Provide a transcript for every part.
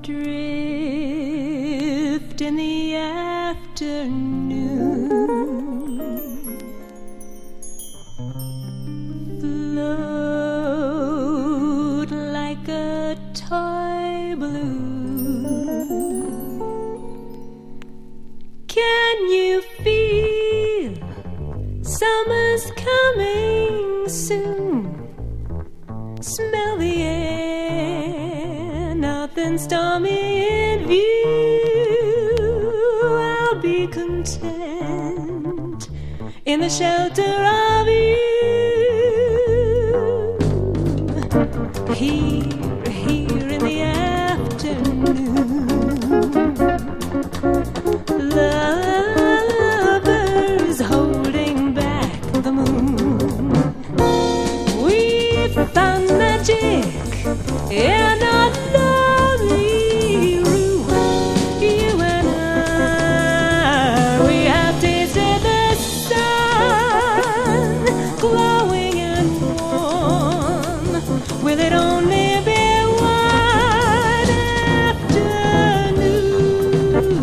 adrift in the afternoon, float like a toy balloon. Can you feel summer's coming soon? Smell the air, nothing stormy in view. I'll be content in the shelter of you. Here in the afternoon, lovers holding back the moon. We found magic in our lonely room. You and I, we have tasted the sun, glowing and warm. Will it only be one afternoon?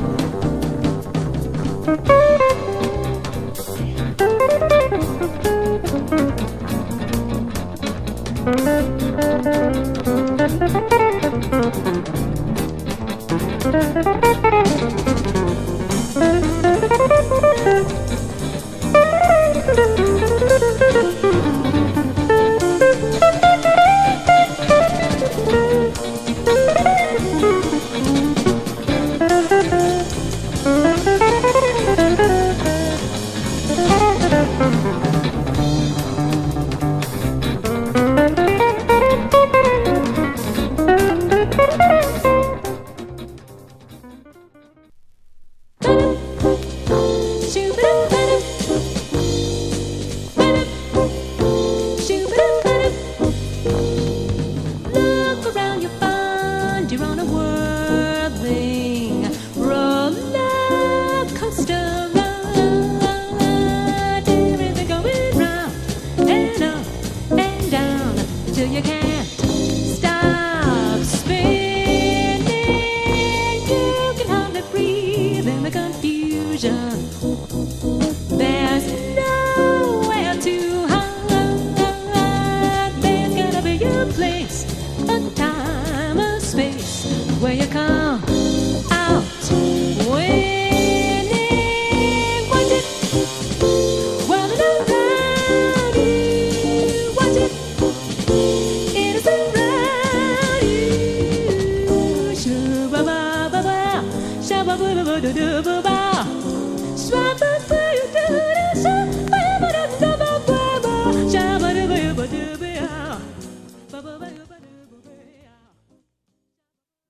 Look around, you find you're on a whirling roller coaster ride. Everything going round and up and down till you can't stop spinning. You can hardly breathe in the confusion. There's nowhere to hide. There's gotta be a place, a time, a space where you come out winning. Watch it whirling around you. Watch it, it is around you. Shabba-ba-ba-ba, shabba-ba-ba-ba-ba-ba, shabba-ba-ba.